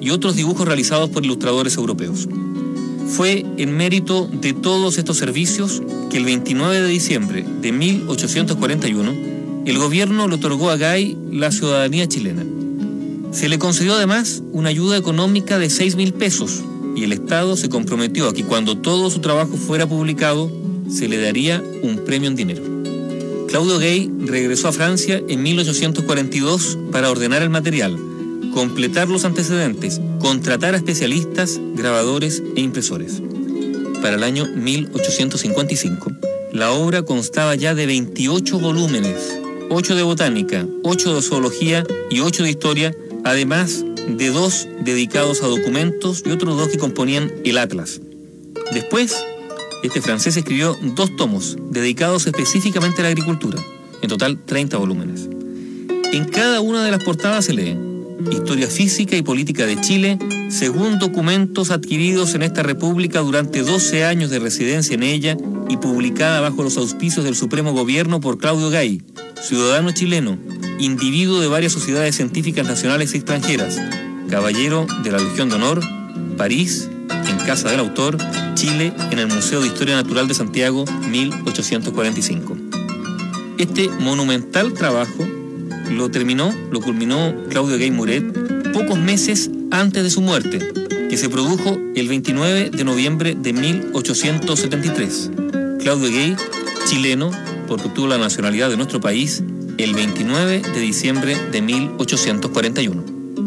y otros dibujos realizados por ilustradores europeos. Fue en mérito de todos estos servicios que el veintinueve de diciembre de mil ochocientos cuarenta y uno el gobierno le otorgó a Gay la ciudadanía chilena. Se le concedió además una ayuda económica de seis mil pesos y el Estado se comprometió a que cuando todo su trabajo fuera publicado se le daría un premio en dinero. Claudio Gay regresó a Francia en mil ochocientos cuarenta y dos para ordenar el material, completar los antecedentes, contratar a especialistas, grabadores e impresores. Para el año mil ochocientos cincuenta y cinco, la obra constaba ya de veintiocho volúmenes, ocho de botánica, ocho de zoología y ocho de historia, además de dos dedicados a documentos y otros dos que componían el Atlas. Después, este francés escribió dos tomos dedicados específicamente a la agricultura, en total treinta volúmenes. En cada una de las portadas se lee Historia física y política de Chile, según documentos adquiridos en esta república durante doce años de residencia en ella y publicada bajo los auspicios del Supremo Gobierno por Claudio Gay, ciudadano chileno, individuo de varias sociedades científicas nacionales y extranjeras, caballero de la Legión de Honor, París, en Casa del Autor, Chile, en el Museo de Historia Natural de Santiago, mil ochocientos cuarenta y cinco. Este monumental trabajo lo terminó, lo culminó Claudio Gay Mouret pocos meses antes de su muerte, que se produjo el veintinueve de noviembre de mil ochocientos setenta y tres. Claudio Gay, chileno, porque obtuvo la nacionalidad de nuestro país el veintinueve de diciembre de mil ochocientos cuarenta y uno.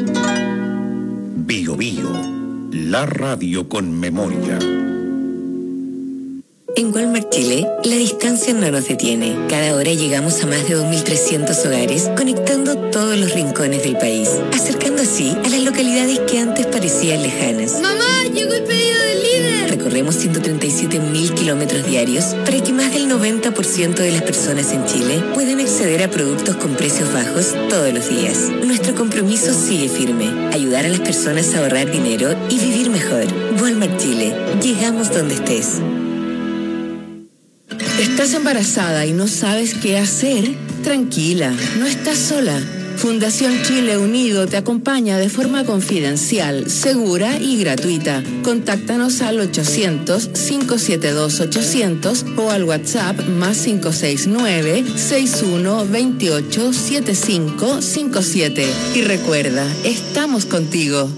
Bio Bio, la radio con memoria. En Walmart Chile, la distancia no nos detiene. Cada hora llegamos a más de dos mil trescientos hogares, conectando todos los rincones del país, acercando así a las localidades que antes parecían lejanas. ¡Mamá, llegó el pedido del líder! Recorremos ciento treinta y siete mil kilómetros diarios para que más del noventa por ciento de las personas en Chile puedan acceder a productos con precios bajos todos los días. Nuestro compromiso sigue firme: ayudar a las personas a ahorrar dinero y vivir mejor. Walmart Chile, llegamos donde estés. ¿Estás embarazada y no sabes qué hacer? Tranquila, no estás sola. Fundación Chile Unido te acompaña de forma confidencial, segura y gratuita. Contáctanos al ochocientos, cinco siete dos, ochocientos o al WhatsApp más cinco seis nueve, seis uno dos ocho, siete cinco cinco siete. Y recuerda, estamos contigo.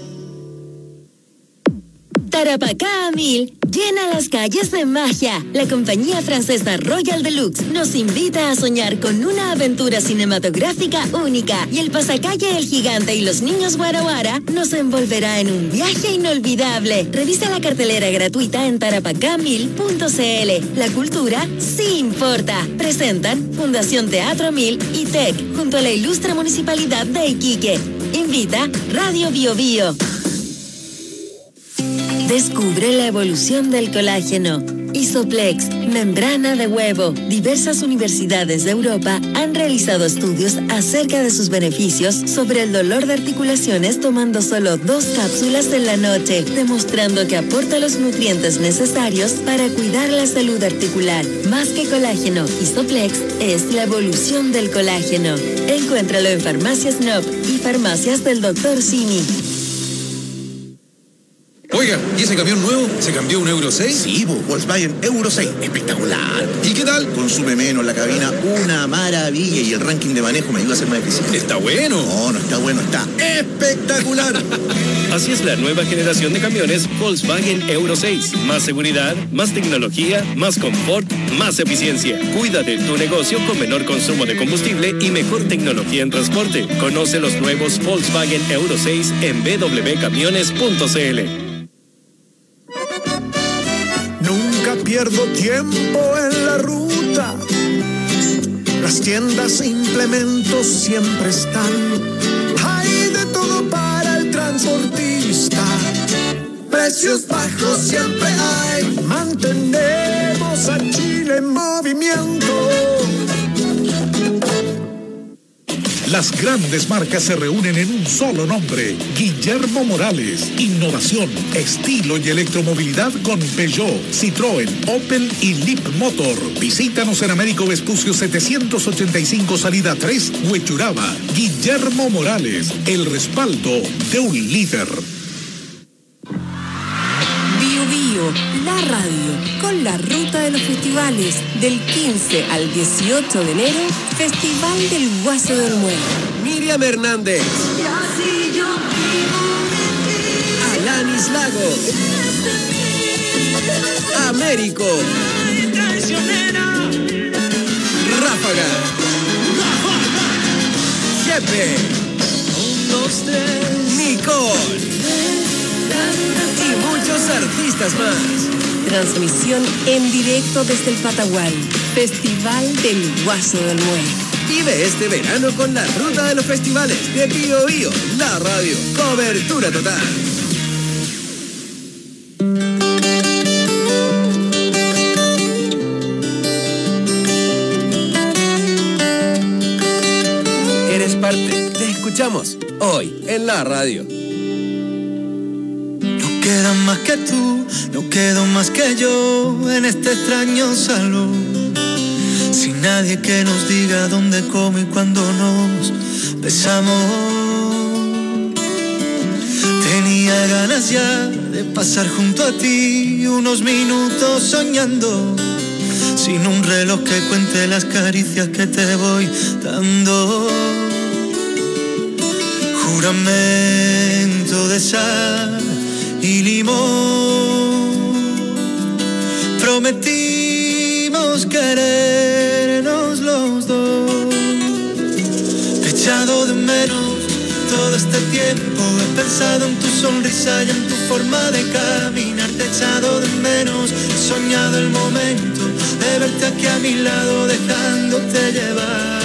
Tarapacá a mil llena las calles de magia. La compañía francesa Royal Deluxe nos invita a soñar con una aventura cinematográfica única, y el pasacalle El Gigante y los Niños Guara Guara nos envolverá en un viaje inolvidable. Revisa la cartelera gratuita en tarapacá mil punto c l. La cultura sí importa. Presentan Fundación Teatro Mil y T E C junto a la ilustre Municipalidad de Iquique. Invita Radio Bio Bio. Descubre la evolución del colágeno. Isoplex, membrana de huevo. Diversas universidades de Europa han realizado estudios acerca de sus beneficios sobre el dolor de articulaciones tomando solo dos cápsulas en la noche, demostrando que aporta los nutrientes necesarios para cuidar la salud articular. Más que colágeno, Isoplex es la evolución del colágeno. Encuéntralo en Farmacias N O P y Farmacias del doctor Simi. Oiga, ¿y ese camión nuevo se cambió a un Euro seis? Sí, pues, Volkswagen Euro seis, espectacular. ¿Y qué tal? Consume menos la cabina, una maravilla, y el ranking de manejo me ayuda a ser más eficiente. Está bueno. No, no está bueno, está espectacular. Así es la nueva generación de camiones Volkswagen Euro seis. Más seguridad, más tecnología, más confort, más eficiencia. Cuida de tu negocio con menor consumo de combustible y mejor tecnología en transporte. Conoce los nuevos Volkswagen Euro seis en b w camiones punto c l. Nunca pierdo tiempo en la ruta. Las tiendas e implementos siempre están. Hay de todo para el transportista. Precios bajos siempre hay. Mantenemos a Chile en movimiento. Las grandes marcas se reúnen en un solo nombre: Guillermo Morales. Innovación, estilo y electromovilidad con Peugeot, Citroën, Opel y Leap Motor. Visítanos en Américo Vespucio setecientos ochenta y cinco, salida tres, Huechuraba. Guillermo Morales, el respaldo de un líder. la radio, con la ruta de los festivales. Del quince al dieciocho de enero, Festival del Guaso de Olmué. Miriam Hernández. Alanis Lago. Américo. Ráfaga. Jepe. Nicole. Y muchos artistas más. Transmisión en directo desde el Patagual. Festival del Guaso de Olmué. Vive este verano con la ruta de los festivales de Bío Bío, la radio. Cobertura total. Eres parte. Te escuchamos hoy en la radio. No queda más que tú, no quedo más que yo en este extraño salón. Sin nadie que nos diga dónde, cómo y cuándo nos besamos. Tenía ganas ya de pasar junto a ti unos minutos soñando, sin un reloj que cuente las caricias que te voy dando. Juramento de sal y limón, prometimos querernos los dos. Te he echado de menos todo este tiempo, he pensado en tu sonrisa y en tu forma de caminar. Te he echado de menos, he soñado el momento de verte aquí a mi lado, dejándote llevar.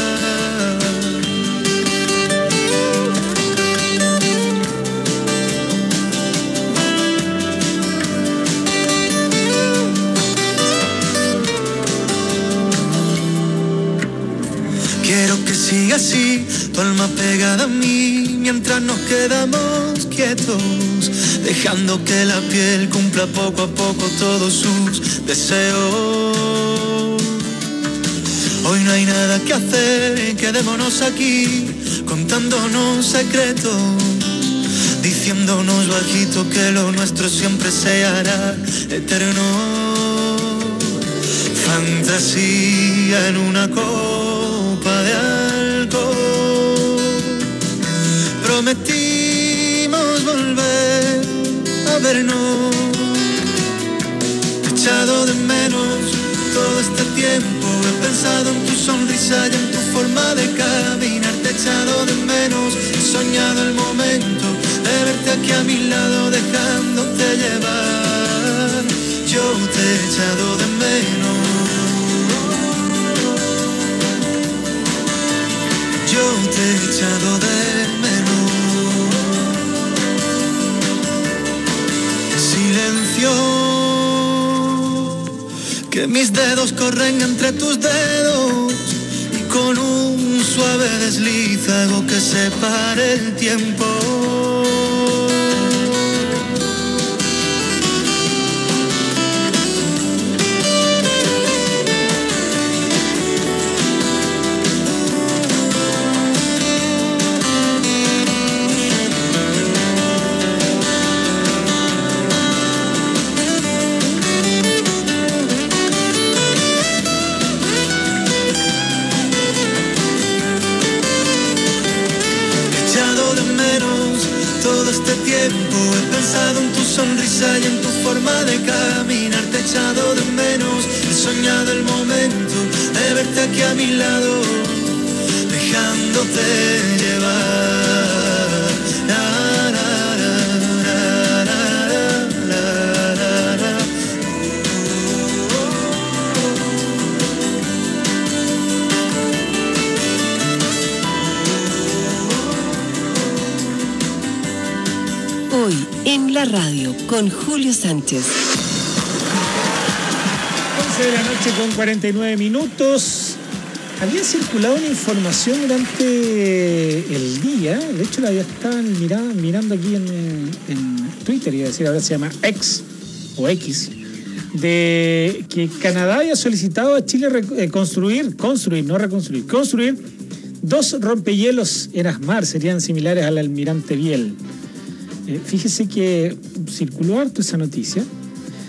Quiero que siga así, tu alma pegada a mí, mientras nos quedamos quietos, dejando que la piel cumpla poco a poco todos sus deseos. Hoy no hay nada que hacer, quedémonos aquí, contándonos secretos, diciéndonos bajito que lo nuestro siempre se hará eterno. Fantasía en una copa de alcohol, prometimos volver a vernos. Te he echado de menos todo este tiempo, he pensado en tu sonrisa y en tu forma de caminar. Te he echado de menos, he soñado el momento de verte aquí a mi lado, dejándote llevar. Yo te he echado de menos, yo te he echado de menos. Silencio, que mis dedos corren entre tus dedos, y con un suave desliz hago que se pare el tiempo. He pensado en tu sonrisa y en tu forma de caminar. Te he echado de menos, he soñado el momento de verte aquí a mi lado, dejándote llevar. La, la, la, la, la, la, la. Hoy en la radio con Julio Sánchez. once de la noche con cuarenta y nueve minutos. Había circulado una información durante el día, de hecho la estaban mirando, mirando aquí en, en Twitter, iba a decir, ahora se llama X o X, de que Canadá había solicitado a Chile eh, construir, construir, no reconstruir, construir dos rompehielos en Asmar, serían similares al Almirante Biel. Eh, fíjese que circuló harto esa noticia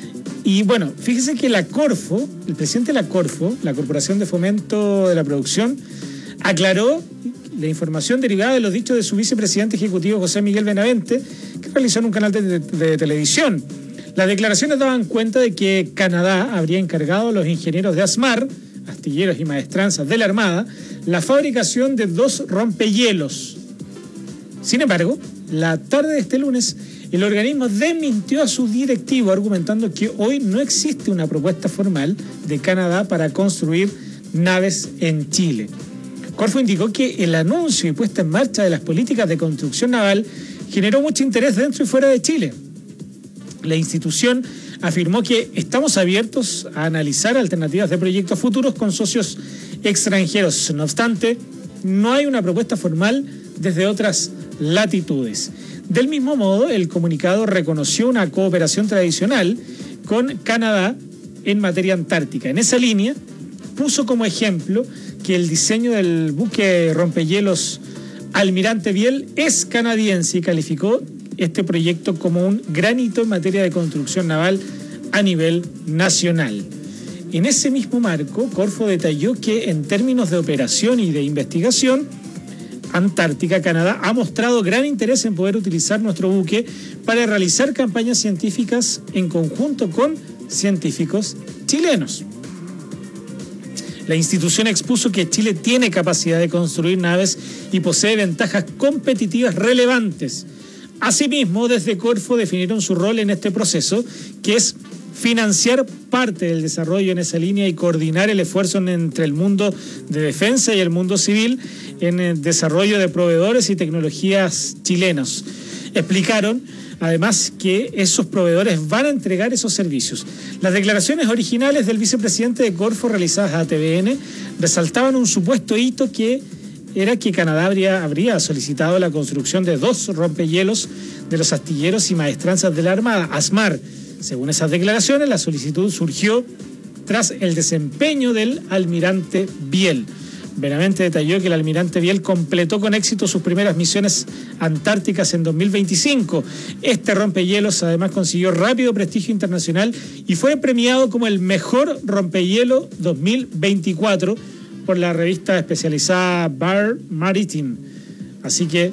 Y bueno, fíjese que la Corfo, el presidente de la Corfo, la Corporación de Fomento de la Producción, aclaró la información derivada de los dichos de su vicepresidente ejecutivo José Miguel Benavente, que realizó en un canal de, de, de televisión. Las declaraciones daban cuenta de que Canadá habría encargado a los ingenieros de ASMAR, astilleros y maestranzas de la Armada, la fabricación de dos rompehielos. Sin embargo, la tarde de este lunes, el organismo desmintió a su directivo, argumentando que hoy no existe una propuesta formal de Canadá para construir naves en Chile. Corfo indicó que el anuncio y puesta en marcha de las políticas de construcción naval generó mucho interés dentro y fuera de Chile. La institución afirmó que estamos abiertos a analizar alternativas de proyectos futuros con socios extranjeros. No obstante, no hay una propuesta formal desde otras latitudes. Del mismo modo, el comunicado reconoció una cooperación tradicional con Canadá en materia antártica. En esa línea, puso como ejemplo que el diseño del buque rompehielos Almirante Biel es canadiense y calificó este proyecto como un gran hito en materia de construcción naval a nivel nacional. En ese mismo marco, Corfo detalló que en términos de operación y de investigación, Antártica, Canadá, ha mostrado gran interés en poder utilizar nuestro buque para realizar campañas científicas en conjunto con científicos chilenos. La institución expuso que Chile tiene capacidad de construir naves y posee ventajas competitivas relevantes. Asimismo, desde Corfo definieron su rol en este proceso, que es financiar parte del desarrollo en esa línea y coordinar el esfuerzo entre el mundo de defensa y el mundo civil en el desarrollo de proveedores y tecnologías chilenos. Explicaron además que esos proveedores van a entregar esos servicios. Las declaraciones originales del vicepresidente de Corfo realizadas a T V N resaltaban un supuesto hito que era que Canadá habría, habría solicitado la construcción de dos rompehielos de los astilleros y maestranzas de la Armada, ASMAR. Según esas declaraciones, la solicitud surgió tras el desempeño del Almirante Biel. Benavente detalló que el Almirante Biel completó con éxito sus primeras misiones antárticas en dos mil veinticinco. Este rompehielos además consiguió rápido prestigio internacional y fue premiado como el mejor rompehielo dos mil veinticuatro por la revista especializada Bar Maritime. Así que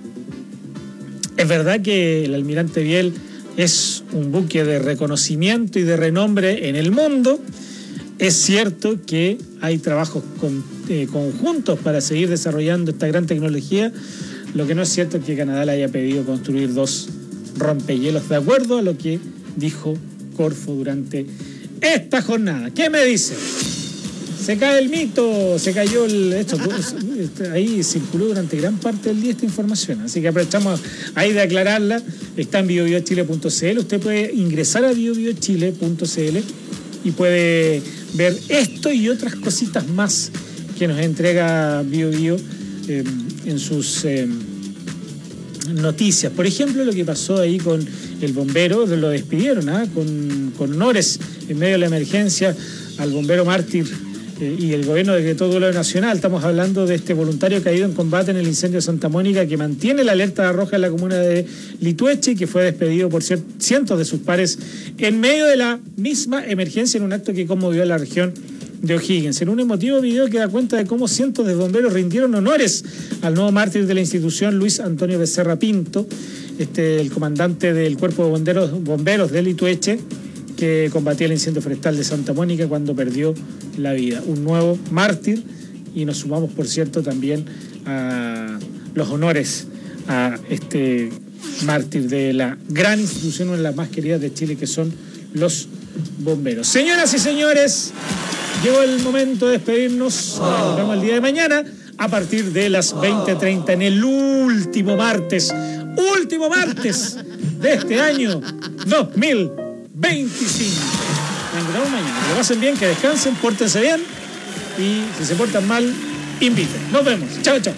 es verdad que el Almirante Biel es un buque de reconocimiento y de renombre en el mundo. Es cierto que hay trabajos con, eh, conjuntos para seguir desarrollando esta gran tecnología. Lo que no es cierto es que Canadá le haya pedido construir dos rompehielos, de acuerdo a lo que dijo Corfo durante esta jornada. ¿Qué me dice? Se cae el mito, se cayó el... Esto, ahí circuló durante gran parte del día esta información, así que aprovechamos ahí de aclararla. Está en bio bio chile punto c l. Usted puede ingresar a bio bio chile punto c l y puede ver esto y otras cositas más que nos entrega BioBio eh, en sus eh, noticias. Por ejemplo, lo que pasó ahí con el bombero, lo despidieron ¿eh? con, con honores en medio de la emergencia al bombero mártir eh, y el gobierno decretó duelo nacional. Estamos hablando de este voluntario caído en combate en el incendio de Santa Mónica, que mantiene la alerta roja en la comuna de Litueche y que fue despedido por cientos de sus pares en medio de la misma emergencia en un acto que conmovió a la región de O'Higgins. En un emotivo video que da cuenta de cómo cientos de bomberos rindieron honores al nuevo mártir de la institución, Luis Antonio Becerra Pinto, este, el comandante del Cuerpo de Bomberos, bomberos de Litueche, que combatía el incendio forestal de Santa Mónica cuando perdió la vida. Un nuevo mártir, y nos sumamos, por cierto, también a los honores a este mártir de la gran institución, una de las más queridas de Chile, que son los bomberos. Señoras y señores, llegó el momento de despedirnos. Nos vemos el día de mañana a partir de las veinte treinta en el último martes, último martes de este año dos mil veinticinco. Nos vemos mañana. Que lo pasen bien, que descansen, pórtense bien y si se portan mal, inviten. Nos vemos. Chao, chao.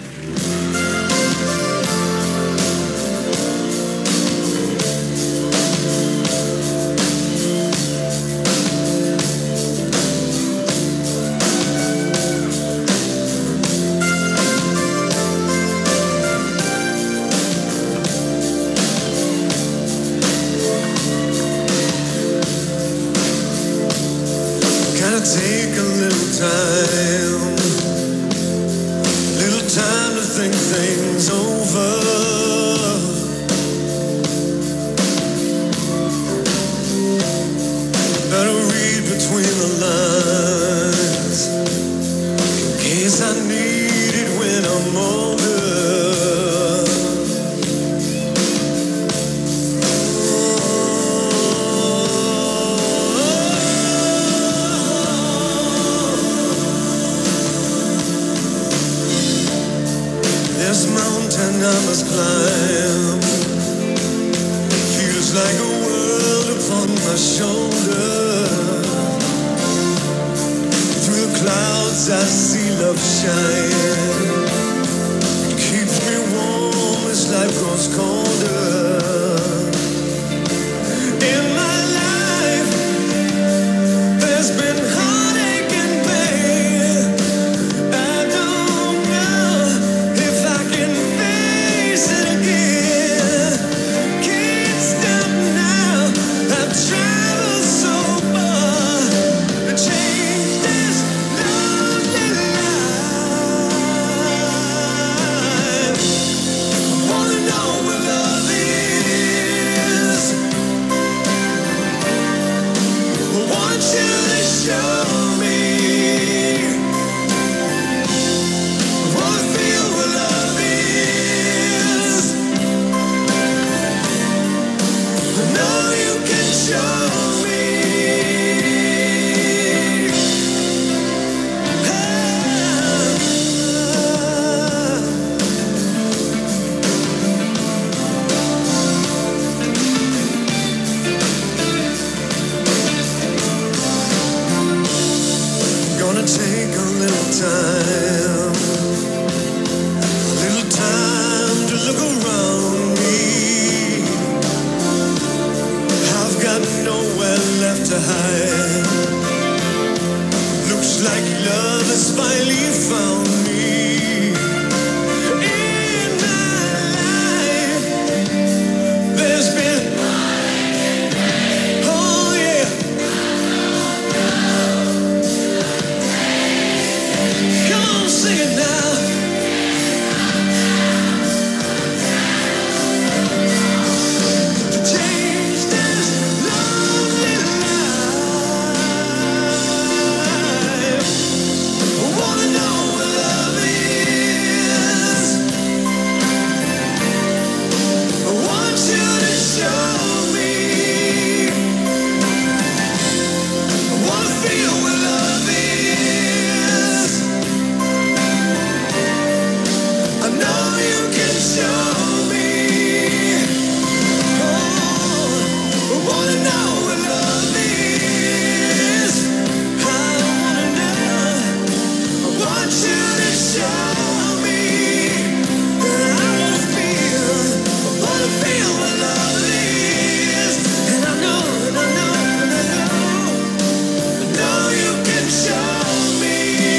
take a little time, little time to think things over. Better read between the lines, in case I need it when I'm older. This mountain I must climb feels like a world upon my shoulder. Through the clouds I see love shine. It keeps me warm as life grows colder. In my life there's been heartache and pain. I don't know if I can face it again. Can't stop now. I've traveled so far to change this lonely life. I wanna know what love is. I want you to show me. I wanna feel what love is. I know you can show me. Gonna take a little time, a little time to look around me. I've got nowhere left to hide. Looks like love has finally found me. In my life, there's been, oh yeah. Come on, sing it now. To change this lonely life, I wanna know what love is. I want you to show me. I wanna feel what love is. I know you can show me. Oh, I wanna know what love is. I wanna know. I want you to show me. And I wanna feel. I wanna feel what love is. And I know, and I know, and I know. I know you can show me.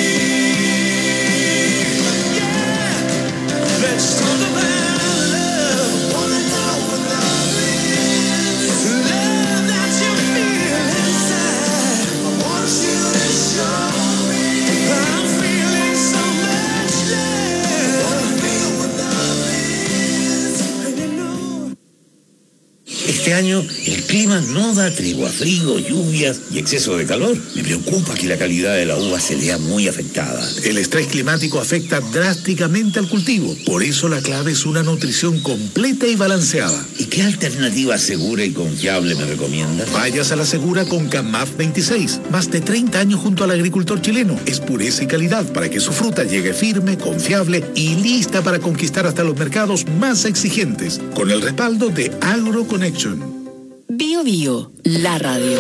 Yeah. Let's talk about love. Wanna know what love is. Love that you feel inside. I want you to show me. I'm feeling so much love. Wanna feel what love is. And you know. Este año el clima no da tregua, frío, lluvias y exceso de calor. Me preocupa que la calidad de la uva se vea muy afectada. El estrés climático afecta drásticamente al cultivo. Por eso la clave es una nutrición completa y balanceada. ¿Y qué alternativa segura y confiable me recomiendas? Vayas a la segura con CAMAF veintiséis. Más de treinta años junto al agricultor chileno. Es pureza y calidad para que su fruta llegue firme, confiable y lista para conquistar hasta los mercados más exigentes. Con el respaldo de AgroConnection. Bio Bio, la radio.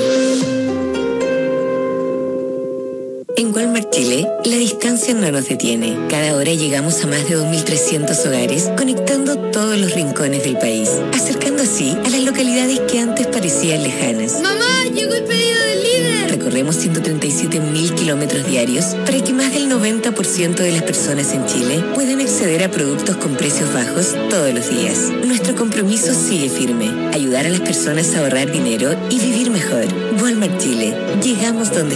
En Walmart Chile, la distancia no nos detiene. Cada hora llegamos a más de dos mil trescientos hogares, conectando todos los rincones del país, acercando así a las localidades que antes parecían lejanas. ¡Mamá, llegó el pedido del líder! Recorremos ciento treinta y siete mil kilómetros diarios para que más del noventa por ciento de las personas en Chile puedan acceder a productos con precios bajos todos los días. Nuestro compromiso sigue firme: ayudar a las personas a ahorrar dinero y vivir mejor. Walmart Chile, llegamos donde